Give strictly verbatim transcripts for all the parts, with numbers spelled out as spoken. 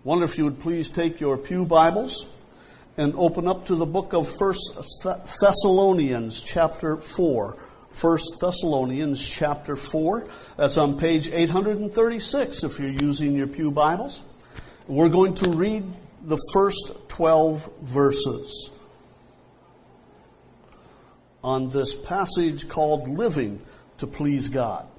wonder if you would please take your pew Bibles and open up to the book of First Thessalonians chapter four. First Thessalonians chapter four. That's on page eight hundred thirty-six if you're using your pew Bibles. We're going to read the first twelve verses on this passage called Living to Please God.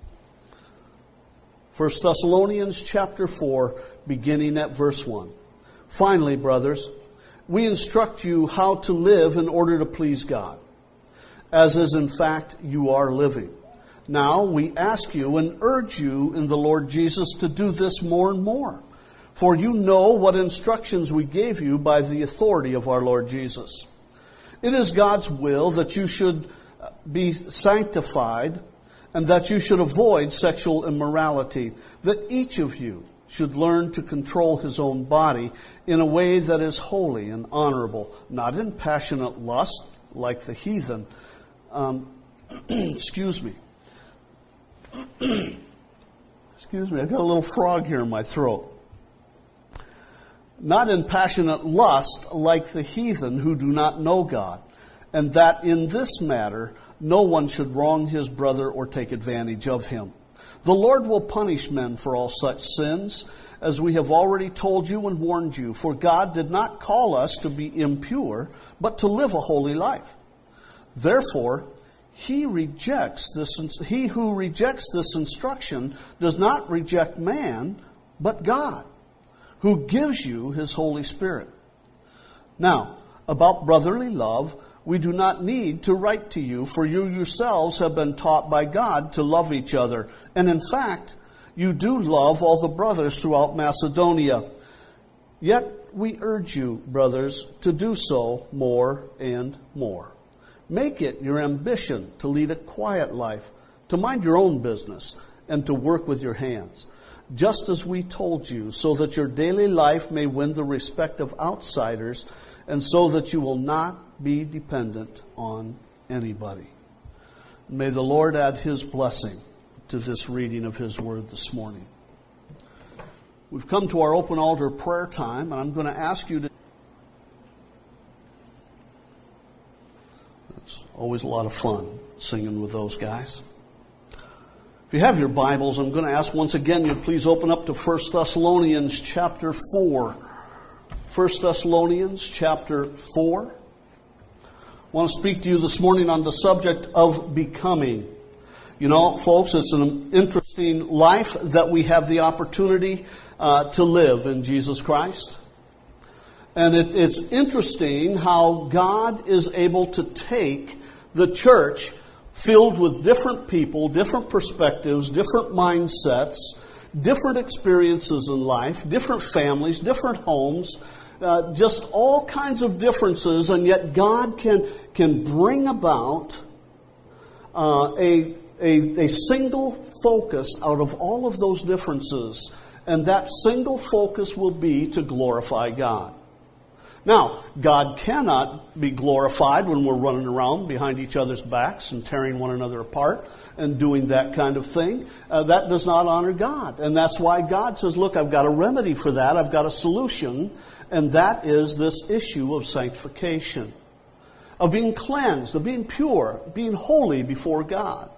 First Thessalonians chapter four, beginning at verse one. Finally, brothers, we instruct you how to live in order to please God, as is in fact you are living. Now we ask you and urge you in the Lord Jesus to do this more and more, for you know what instructions we gave you by the authority of our Lord Jesus. It is God's will that you should be sanctified and that you should avoid sexual immorality, that each of you should learn to control his own body in a way that is holy and honorable, not in passionate lust like the heathen. Um, excuse me. excuse me, I've got a little frog here in my throat. Not in passionate lust like the heathen who do not know God, and that in this matter no one should wrong his brother or take advantage of him. The Lord will punish men for all such sins, as we have already told you and warned you, for God did not call us to be impure, but to live a holy life. Therefore, he rejects this, he who rejects this instruction does not reject man, but God, who gives you his Holy Spirit. Now, about brotherly love, we do not need to write to you, for you yourselves have been taught by God to love each other. And in fact, you do love all the brothers throughout Macedonia. Yet we urge you, brothers, to do so more and more. Make it your ambition to lead a quiet life, to mind your own business, and to work with your hands, just as we told you, so that your daily life may win the respect of outsiders, and so that you will not be dependent on anybody. May the Lord add his blessing to this reading of his word this morning. We've come to our open altar prayer time, and I'm going to ask you to... It's always a lot of fun singing with those guys. If you have your Bibles, I'm going to ask once again you please open up to First Thessalonians chapter four. First Thessalonians chapter four. I want to speak to you this morning on the subject of becoming. You know, folks, it's an interesting life that we have the opportunity uh, to live in Jesus Christ. And it, it's interesting how God is able to take the church filled with different people, different perspectives, different mindsets, different experiences in life, different families, different homes, uh, just all kinds of differences, and yet God can can bring about uh, a, a a single focus out of all of those differences, and that single focus will be to glorify God. Now, God cannot be glorified when we're running around behind each other's backs and tearing one another apart and doing that kind of thing. Uh, that does not honor God. And that's why God says, look, I've got a remedy for that. I've got a solution. And that is this issue of sanctification, of being cleansed, of being pure, being holy before God.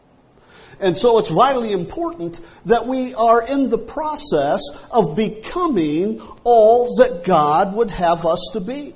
And so it's vitally important that we are in the process of becoming all that God would have us to be.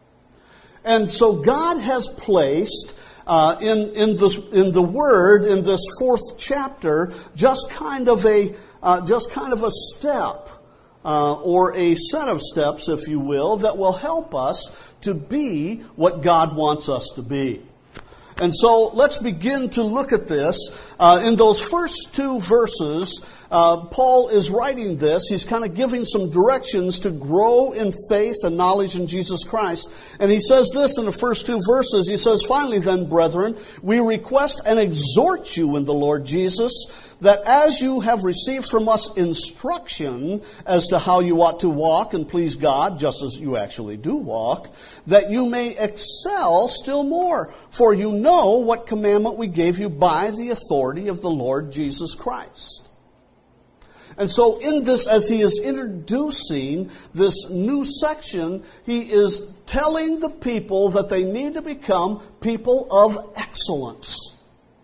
And so God has placed uh, in in the in the Word in this fourth chapter just kind of a uh, just kind of a step uh, or a set of steps, if you will, that will help us to be what God wants us to be. And so let's begin to look at this. Uh, in those first two verses, uh, Paul is writing this. He's kind of giving some directions to grow in faith and knowledge in Jesus Christ. And he says this in the first two verses. He says, finally then, brethren, we request and exhort you in the Lord Jesus, that as you have received from us instruction as to how you ought to walk and please God, just as you actually do walk, that you may excel still more. For you know what commandment we gave you by the authority of the Lord Jesus Christ. And so in this, as he is introducing this new section, he is telling the people that they need to become people of excellence.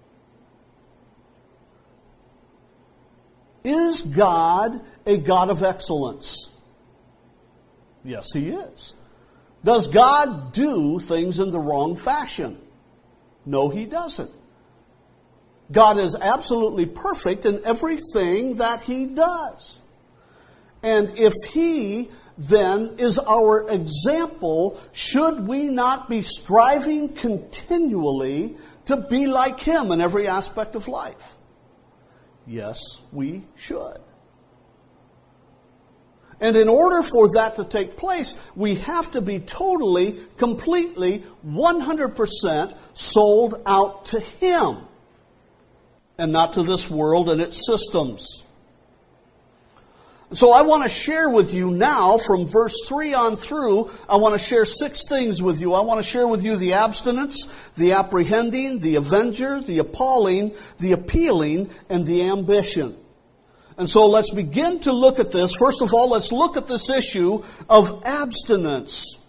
Is God a God of excellence? Yes, He is. Does God do things in the wrong fashion? No, He doesn't. God is absolutely perfect in everything that He does. And if He then is our example, should we not be striving continually to be like Him in every aspect of life? Yes, we should. And in order for that to take place, we have to be totally, completely, one hundred percent sold out to Him and not to this world and its systems. So I want to share with you now, from verse three on through, I want to share six things with you. I want to share with you the abstinence, the apprehending, the avenger, the appalling, the appealing, and the ambition. And so let's begin to look at this. First of all, let's look at this issue of abstinence.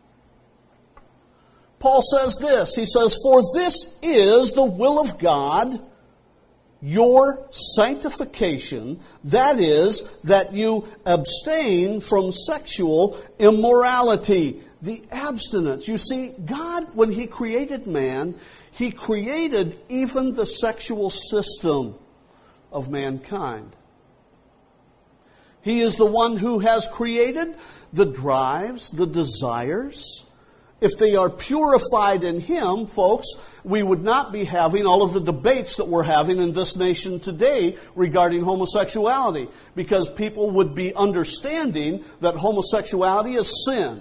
Paul says this, he says, "For this is the will of God, your sanctification, that is, that you abstain from sexual immorality." The abstinence. You see, God, when He created man, He created even the sexual system of mankind. He is the one who has created the drives, the desires. If they are purified in Him, folks, we would not be having all of the debates that we're having in this nation today regarding homosexuality, because people would be understanding that homosexuality is sin.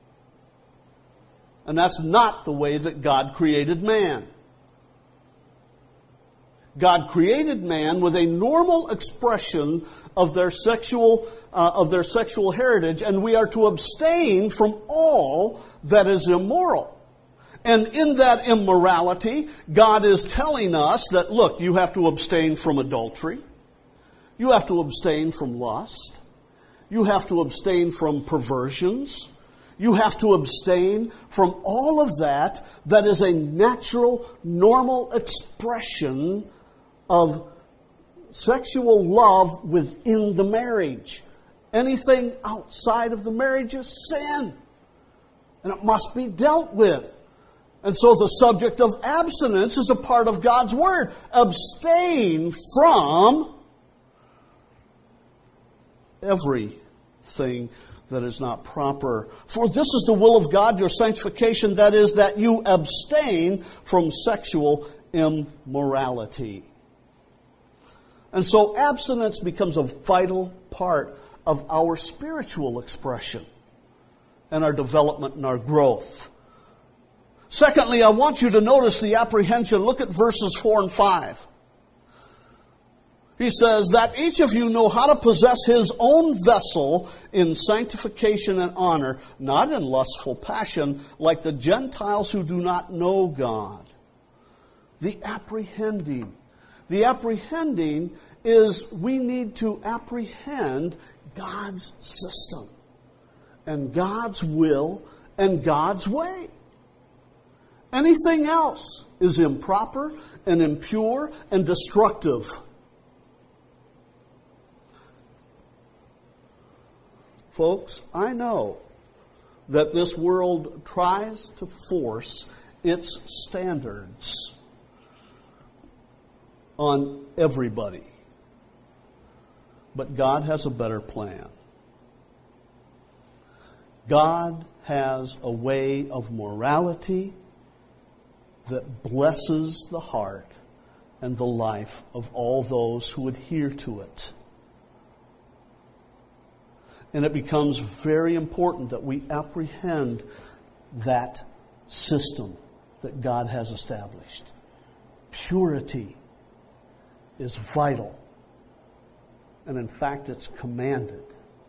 And that's not the way that God created man. God created man with a normal expression of their sexual uh, of their sexual heritage, and we are to abstain from all that is immoral. And in that immorality, God is telling us that, look, you have to abstain from adultery. You have to abstain from lust. You have to abstain from perversions. You have to abstain from all of that that is a natural, normal expression of sexual love within the marriage. Anything outside of the marriage is sin. And it must be dealt with. And so the subject of abstinence is a part of God's Word. Abstain from everything that is not proper. For this is the will of God, your sanctification, that is, that you abstain from sexual immorality. And so abstinence becomes a vital part of our spiritual expression and our development and our growth. Secondly, I want you to notice the apprehension. Look at verses four and five. He says, "That each of you know how to possess his own vessel in sanctification and honor, not in lustful passion, like the Gentiles who do not know God." The apprehending. The apprehending is we need to apprehend God's system and God's will and God's way. Anything else is improper and impure and destructive. Folks, I know that this world tries to force its standards on everybody. But God has a better plan. God has a way of morality that blesses the heart and the life of all those who adhere to it. And it becomes very important that we apprehend that system that God has established. Purity is vital. And in fact, it's commanded.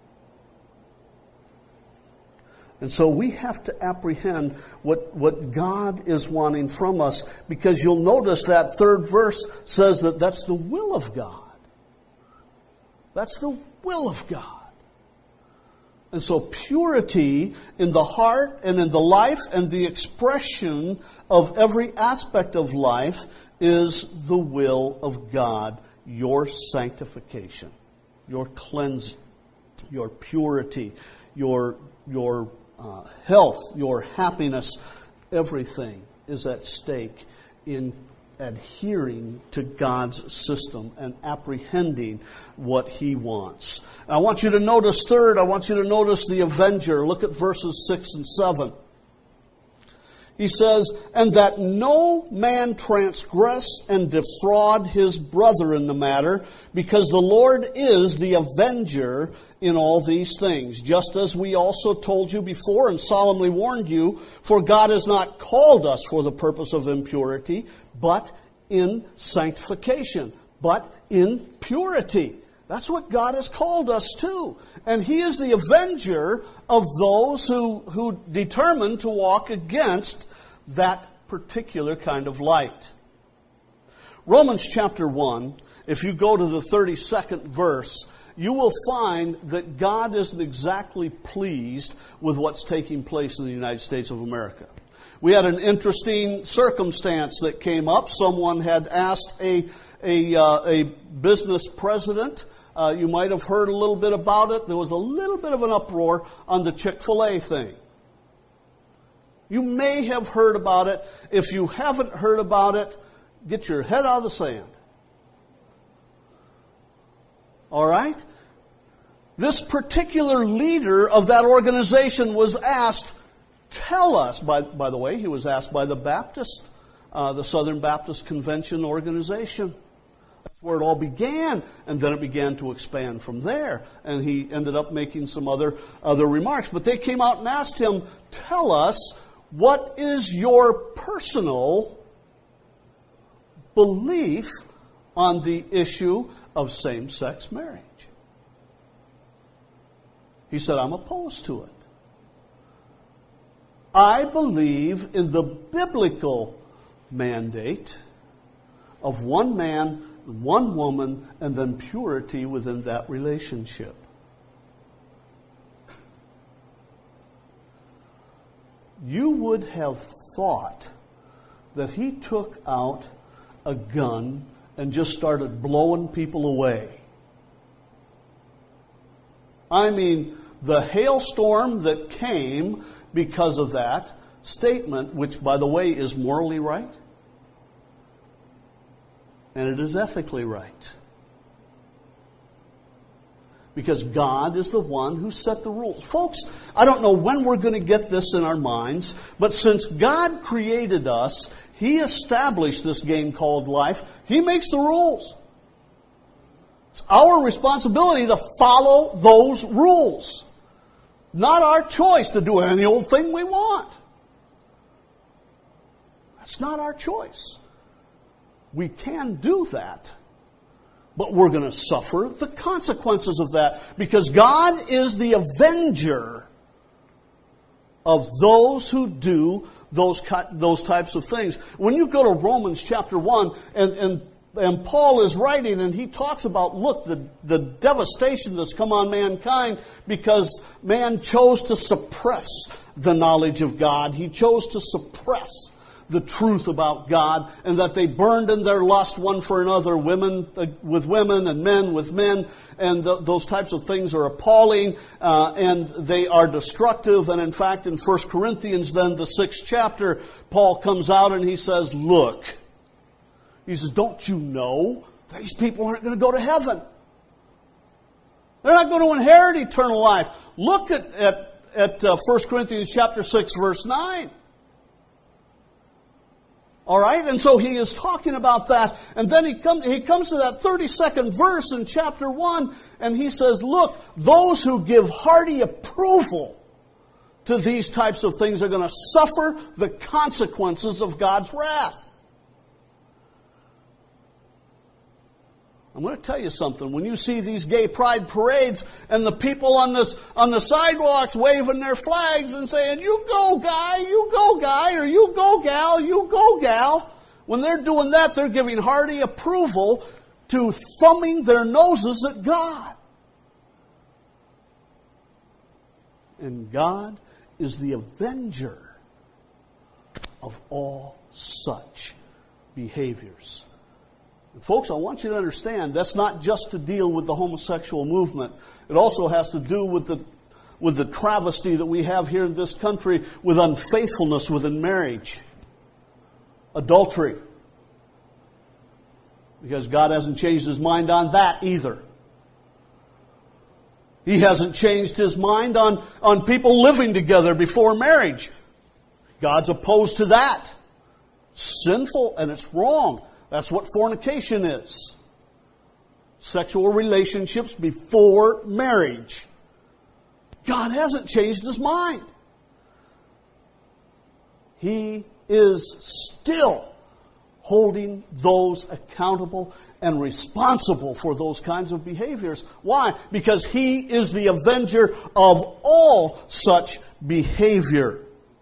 And so we have to apprehend what, what God is wanting from us, because you'll notice that third verse says that that's the will of God. That's the will of God. And so purity in the heart and in the life and the expression of every aspect of life is the will of God. Your sanctification, your cleansing, your purity, your, your uh, health, your happiness, everything is at stake in adhering to God's system and apprehending what He wants. I want you to notice, third, I want you to notice the avenger. Look at verses six and seven. He says, and that no man transgress and defraud his brother in the matter, because the Lord is the avenger in all these things. Just as we also told you before and solemnly warned you, for God has not called us for the purpose of impurity, but in sanctification, but in purity. That's what God has called us to. And He is the avenger of those who, who determine to walk against that particular kind of light. Romans chapter one, if you go to the thirty-second verse, you will find that God isn't exactly pleased with what's taking place in the United States of America. We had an interesting circumstance that came up. Someone had asked a, a, uh, a business president. Uh, you might have heard a little bit about it. There was a little bit of an uproar on the Chick-fil-A thing. You may have heard about it. If you haven't heard about it, get your head out of the sand. All right? This particular leader of that organization was asked, tell us, by, by the way, he was asked by the Baptist, uh, the Southern Baptist Convention organization. That's where it all began, and then it began to expand from there. And he ended up making some other, other remarks. But they came out and asked him, tell us, what is your personal belief on the issue of same-sex marriage? He said, I'm opposed to it. I believe in the biblical mandate of one man, one woman, and then purity within that relationship. You would have thought that he took out a gun and just started blowing people away. I mean, the hailstorm that came because of that statement, which, by the way, is morally right, and it is ethically right. Because God is the one who set the rules. Folks, I don't know when we're going to get this in our minds, but since God created us, He established this game called life. He makes the rules. It's our responsibility to follow those rules. Not our choice to do any old thing we want. That's not our choice. We can do that, but we're going to suffer the consequences of that, because God is the avenger of those who do those those types of things. When you go to Romans chapter one, and, and, and Paul is writing, and he talks about, look, the, the devastation that's come on mankind because man chose to suppress the knowledge of God. He chose to suppress the truth about God, and that they burned in their lust one for another, women with women and men with men, and th- those types of things are appalling, uh, and they are destructive. And in fact, in First Corinthians, then the sixth chapter, Paul comes out and he says, look, he says, don't you know these people aren't going to go to heaven? They're not going to inherit eternal life. Look at, at, at uh, First Corinthians chapter six, verse nine. All right, and so he is talking about that, and then he, come, he comes to that thirty-second verse in chapter one, and he says, look, those who give hearty approval to these types of things are going to suffer the consequences of God's wrath. I'm going to tell you something. When you see these gay pride parades and the people on this on the sidewalks waving their flags and saying, you go guy, you go guy, or you go gal, you go gal, when they're doing that, they're giving hearty approval to thumbing their noses at God. And God is the avenger of all such behaviors. And folks, I want you to understand that's not just to deal with the homosexual movement. It also has to do with the with the travesty that we have here in this country with unfaithfulness within marriage, adultery. Because God hasn't changed His mind on that either. He hasn't changed His mind on, on people living together before marriage. God's opposed to that. It's sinful and it's wrong. That's what fornication is. Sexual relationships before marriage. God hasn't changed His mind. He is still holding those accountable and responsible for those kinds of behaviors. Why? Because He is the avenger of all such behavior.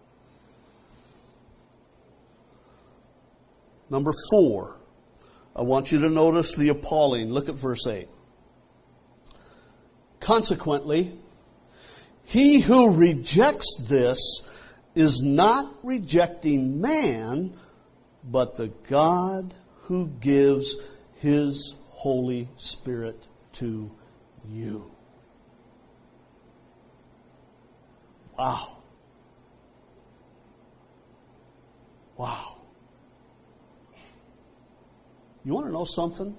Number four, I want you to notice the appalling. Look at verse eight. Consequently, he who rejects this is not rejecting man, but the God who gives His Holy Spirit to you. Wow. Wow. You want to know something?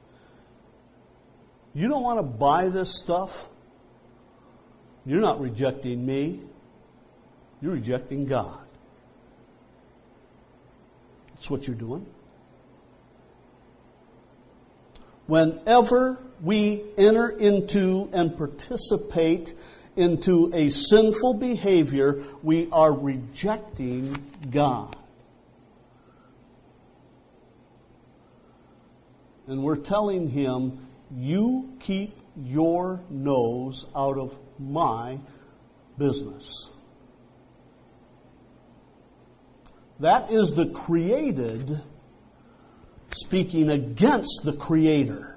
You don't want to buy this stuff? You're not rejecting me. You're rejecting God. That's what you're doing. Whenever we enter into and participate into a sinful behavior, we are rejecting God. And we're telling Him, you keep your nose out of my business. That is the created speaking against the Creator.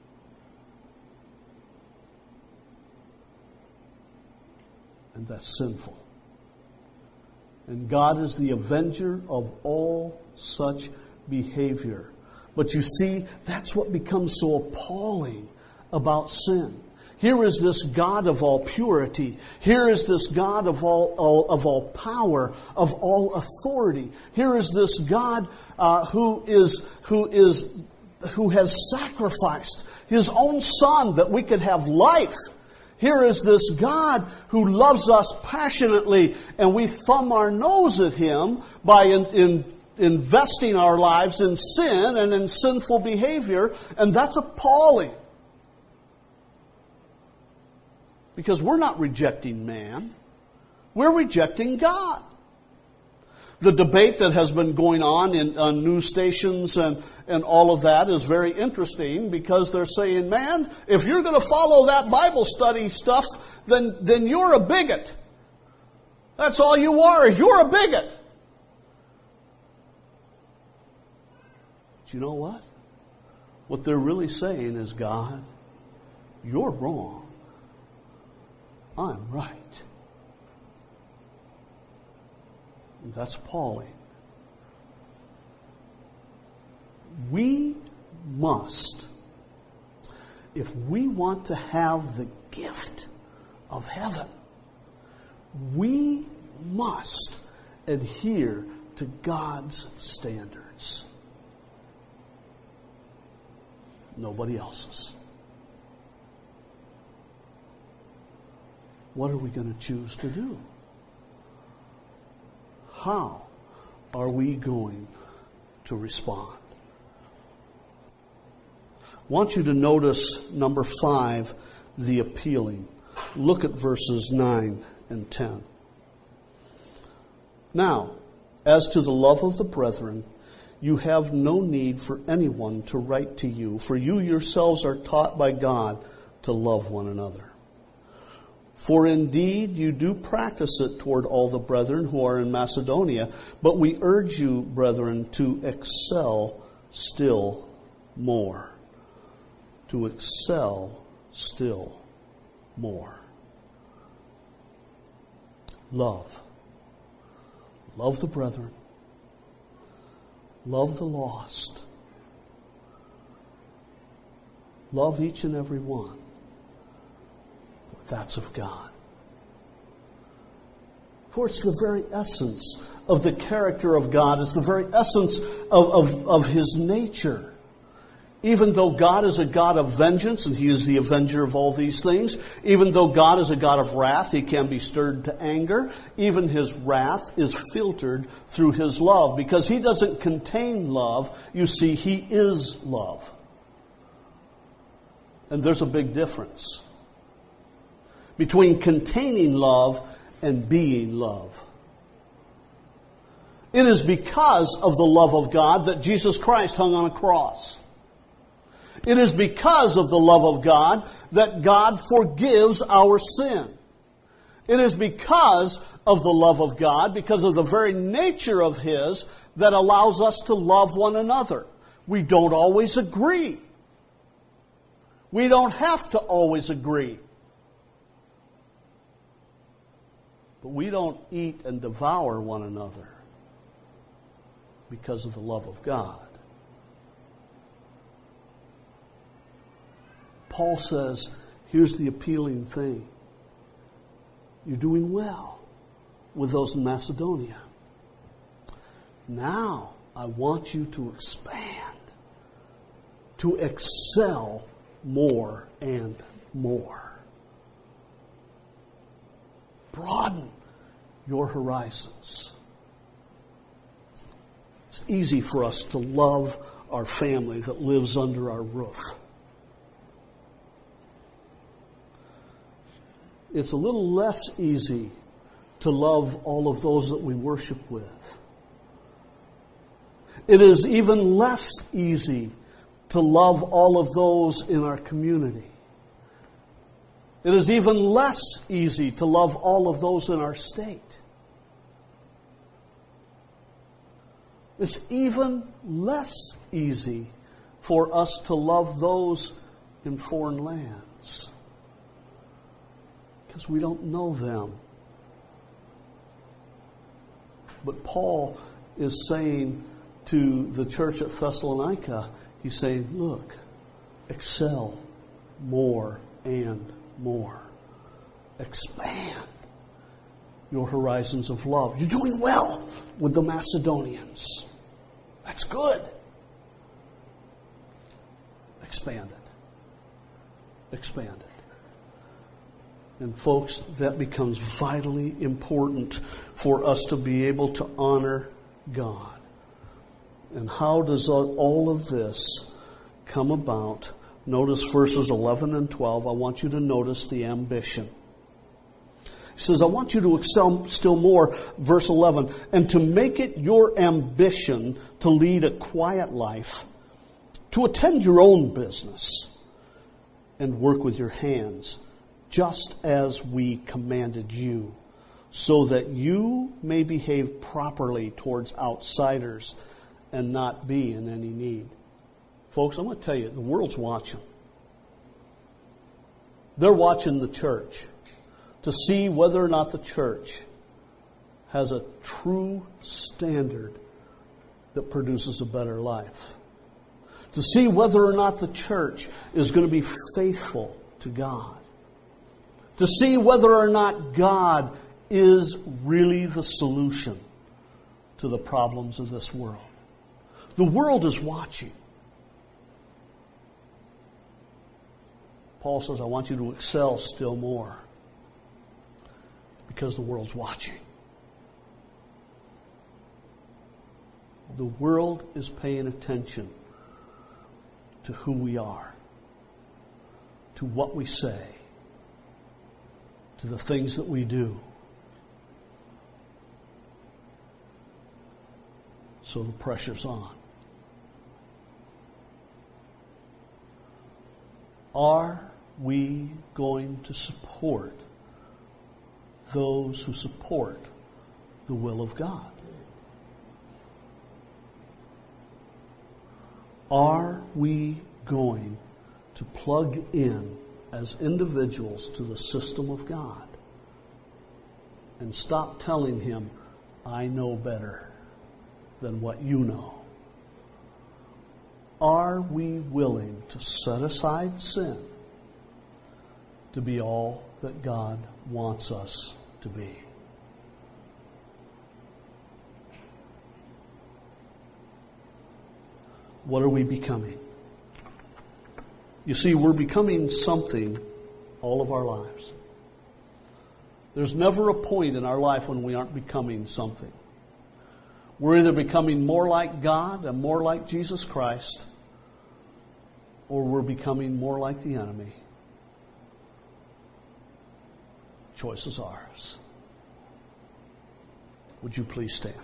And that's sinful. And God is the avenger of all such behavior. But you see, that's what becomes so appalling about sin. Here is this God of all purity. Here is this God of all, all of all power, of all authority. Here is this God uh, who is who is who has sacrificed His own Son that we could have life. Here is this God who loves us passionately, and we thumb our nose at Him by in, in investing our lives in sin and in sinful behavior, and that's appalling. Because we're not rejecting man. We're rejecting God. The debate that has been going on in on news stations and, and all of that is very interesting because they're saying, man, if you're going to follow that Bible study stuff, then, then you're a bigot. That's all you are, is you're a bigot. But you know what? What they're really saying is, God, you're wrong. I'm right. And that's appalling. We must, if we want to have the gift of heaven, we must adhere to God's standards. Nobody else's. What are we going to choose to do? How are we going to respond? I want you to notice, number five, the appealing. Look at verses nine and ten. Now, as to the love of the brethren, you have no need for anyone to write to you, for you yourselves are taught by God to love one another. For indeed you do practice it toward all the brethren who are in Macedonia, but we urge you, brethren, to excel still more. To excel still more. love. Love the brethren. Love the lost. Love each and every one. That's of God. For it's the very essence of the character of God. It's the very essence of, of, of His nature. Even though God is a God of vengeance, and He is the avenger of all these things, even though God is a God of wrath, He can be stirred to anger, even His wrath is filtered through His love. Because He doesn't contain love, you see, He is love. And there's a big difference between containing love and being love. It is because of the love of God that Jesus Christ hung on a cross. It is because of the love of God that God forgives our sin. It is because of the love of God, because of the very nature of His, that allows us to love one another. We don't always agree. We don't have to always agree. But we don't eat and devour one another because of the love of God. Paul says, here's the appealing thing. You're doing well with those in Macedonia. Now, I want you to expand, to excel more and more. Broaden your horizons. It's easy for us to love our family that lives under our roof. It's a little less easy to love all of those that we worship with. It is even less easy to love all of those in our community. It is even less easy to love all of those in our state. It's even less easy for us to love those in foreign lands, because we don't know them. But Paul is saying to the church at Thessalonica, he's saying, look, excel more and more. Expand your horizons of love. You're doing well with the Macedonians. That's good. Expand it. Expand it. And folks, that becomes vitally important for us to be able to honor God. And how does all of this come about? Notice verses eleven and twelve. I want you to notice the ambition. He says, I want you to excel still more, verse eleven, and to make it your ambition to lead a quiet life, to attend your own business, and work with your hands, just as we commanded you, so that you may behave properly towards outsiders and not be in any need. Folks, I'm going to tell you, the world's watching. They're watching the church to see whether or not the church has a true standard that produces a better life. To see whether or not the church is going to be faithful to God. To see whether or not God is really the solution to the problems of this world. The world is watching. Paul says, I want you to excel still more because the world's watching. The world is paying attention to who we are, to what we say, to the things that we do. So the pressure's on. Are we going to support those who support the will of God? Are we going to plug in as individuals to the system of God and stop telling him, I know better than what you know. Are we willing to set aside sin to be all that God wants us to be? What are we becoming? You see, we're becoming something all of our lives. There's never a point in our life when we aren't becoming something. We're either becoming more like God and more like Jesus Christ, or we're becoming more like the enemy. Choice is ours. Would you please stand?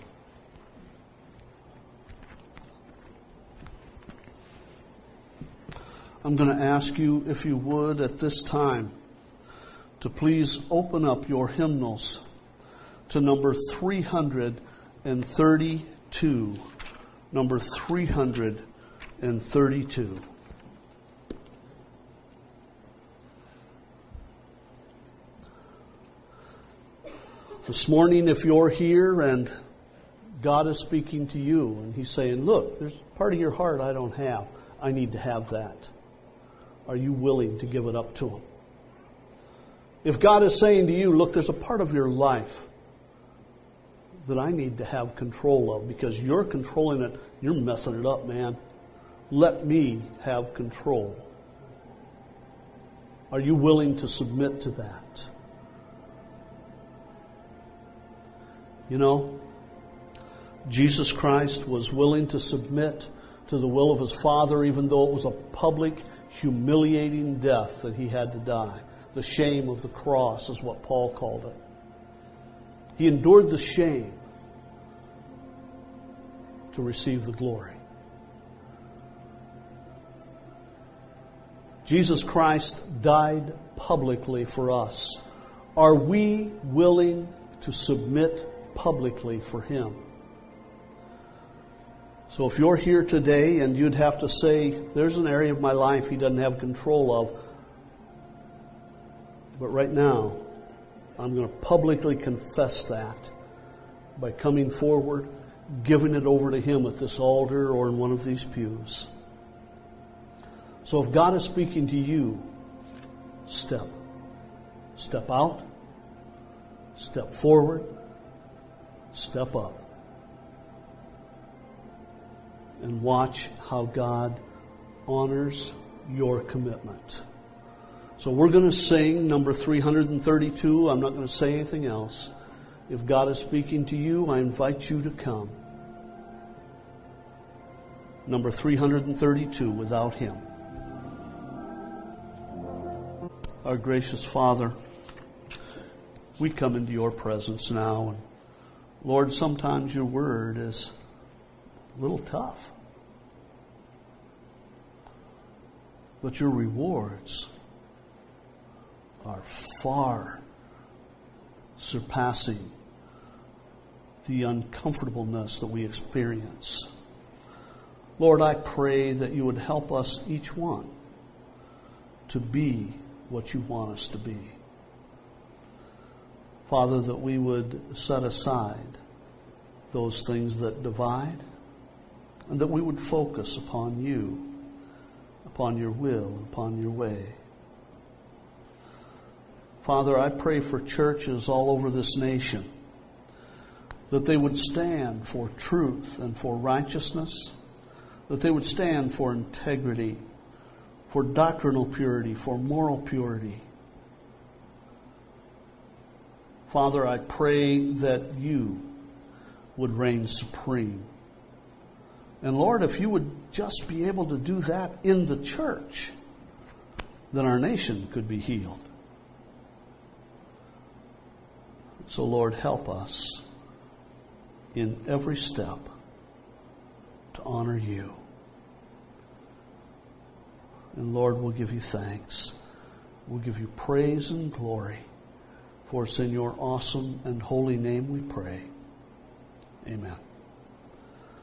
I'm going to ask you, if you would, at this time, to please open up your hymnals to number three hundred thirty-two. Number three hundred thirty-two. This morning, if you're here and God is speaking to you and He's saying, look, there's part of your heart I don't have. I need to have that. Are you willing to give it up to Him? If God is saying to you, look, there's a part of your life that I need to have control of because you're controlling it, you're messing it up, man. Let me have control. Are you willing to submit to that? You know, Jesus Christ was willing to submit to the will of His Father, even though it was a public, humiliating death that He had to die. The shame of the cross is what Paul called it. He endured the shame to receive the glory. Jesus Christ died publicly for us. Are we willing to submit publicly for Him? So if you're here today and you'd have to say, there's an area of my life He doesn't have control of, but right now, I'm going to publicly confess that by coming forward, giving it over to Him at this altar or in one of these pews. So if God is speaking to you, step. Step out. Step forward. Step up. And watch how God honors your commitment. So we're going to sing number three hundred thirty-two. I'm not going to say anything else. If God is speaking to you, I invite you to come. Number three hundred thirty-two, Without Him. Our gracious Father, we come into your presence now. And Lord, sometimes your word is a little tough. But your rewards are far surpassing the uncomfortableness that we experience. Lord, I pray that you would help us, each one, to be what you want us to be. Father, that we would set aside those things that divide, and that we would focus upon you, upon your will, upon your way. Father, I pray for churches all over this nation, that they would stand for truth and for righteousness, that they would stand for integrity, for doctrinal purity, for moral purity. Father, I pray that you would reign supreme. And Lord, if you would just be able to do that in the church, then our nation could be healed. So Lord, help us in every step to honor you. And Lord, we'll give you thanks. We'll give you praise and glory. For it's in your awesome and holy name we pray. Amen.